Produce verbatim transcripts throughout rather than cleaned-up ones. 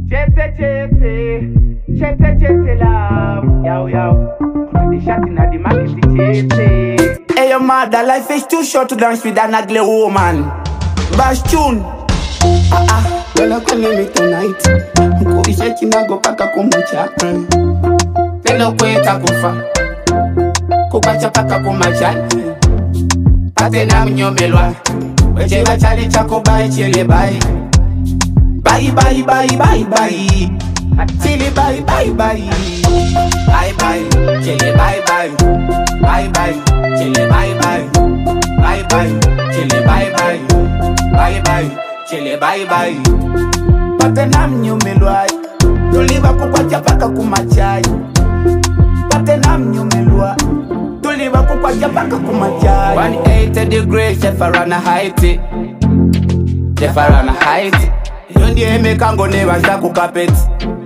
Chete chete, chete chete love, yow yow. Put the shot inna the market, chete. Hey your mother, life is too short to dance with an ugly woman. Bash tune. Ah ah, girl calling me tonight. Mkubisha chinago paka kumucha. Lelo kweta kufa, kubacha paka kumachai. Ate na mnyomelwa, weche bachali chako bai chile bai. Bye bye bye bye bye, chile bye bye bye. Bye bye, chile bye bye. Bye bye, chile bye bye. Bye bye, chile bye bye. Bye bye, chile bye bye. Pate na mnyomelwa, tuliva kukwacha paka kumachai. Pate na mnyomelwa, tuliva kukwacha paka kumachai. one eighty degrees, chef arana height. Chef arana height. Yondi eme kango ne wajda kukapeti.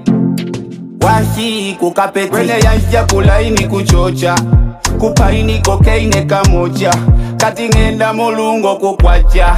Washi kukapeti. Wene yanjia kulaini kuchocha, kupaini kokeine kamocha, kati ngenda mulungo kukwacha.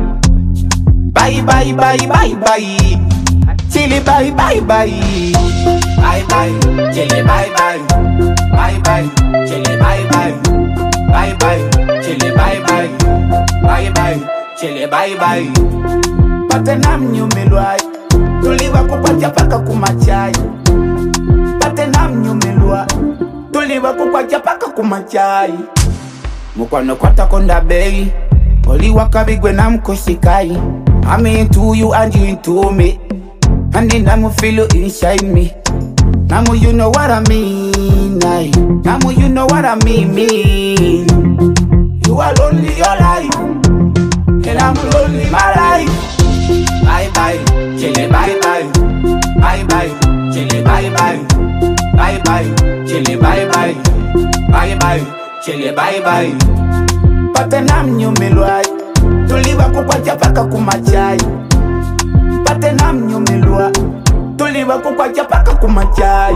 Bye bye bye bye bye, chili bye bye bye. Bye bye, chili bye bye. Bye bye, chili bye bye. Bye bye, chili bye bye. Bye bye, chili bye bye. Pate na mnyomelwa, tuliva kukwacha paka kumachai. Pate na mnyomelwa, tuliva kukwacha paka kumachai. Mukwano kwata konda bei, oli wakabigwe na mkoshikai. I'm into you and you into me, and then I'm feel you inside me. Now you know what I mean, aye. Now you know what I mean, mean. You are lonely your life, and I'm lonely my life. Bye bye, chili bye bye. Bye bye, chili bye bye. Bye bye, chili bye bye. Bye bye, chili bye bye. Pate na mnyomelwa, tuliva kukwacha paka kumachai. Pate na mnyomelwa, tuliva kukwacha paka kumachai.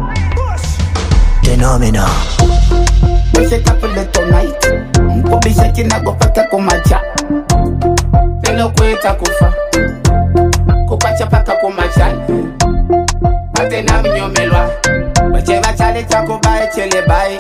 Phenomena. Wese kapele tonight, mkubisha chinago paka kumacha. Lelo kweta kufa, kukwacha paka kumachai. Pate na mnyomelwa, weche bachale chako bae chele bae.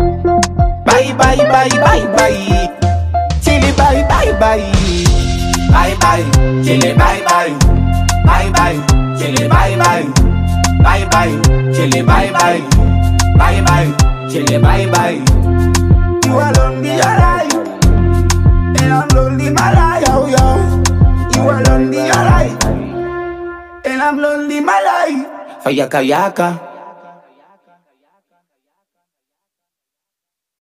Bye bye bye bye bye, chili bye bye bye. Bye bye, chili bye bye. Bye bye, chili bye bye. Bye bye, chili bye bye. Bye bye, chili bye bye. You are lonely your life, and I'm lonely my life, oh yeah. You are lonely your life, and I'm lonely my life. Fayaka yaka.